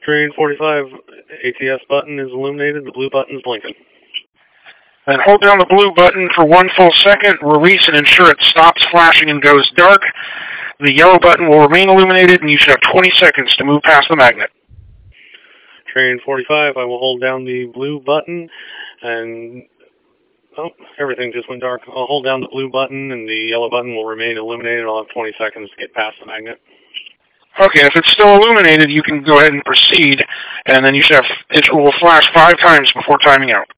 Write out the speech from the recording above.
Train 45, ATS button is illuminated, the blue button is blinking. Then hold down the blue button for 1 full second, release and ensure it stops flashing and goes dark. The yellow button will remain illuminated, and you should have 20 seconds to move past the magnet. Train 45, I will hold down the blue button, and... oh, everything just went dark. I'll hold down the blue button, and the yellow button will remain illuminated. I'll have 20 seconds to get past the magnet. Okay, if it's still illuminated, you can go ahead and proceed, and then you should have... it will flash 5 times before timing out.